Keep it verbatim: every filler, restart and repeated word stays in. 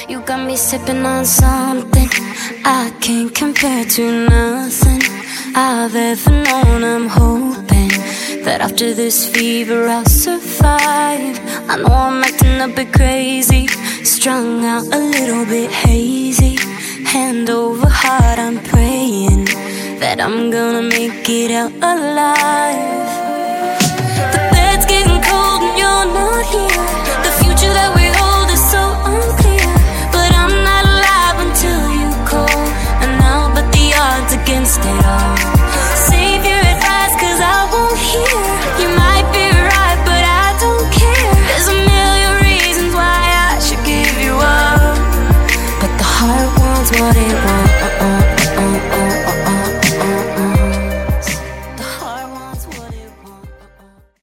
You got me sipping on something I can't compare to nothing I've ever known. I'm hoping that after this fever I'll survive. I know I'm acting a bit crazy, strung out a little bit hazy. Hand over heart I'm praying that I'm gonna make it out alive.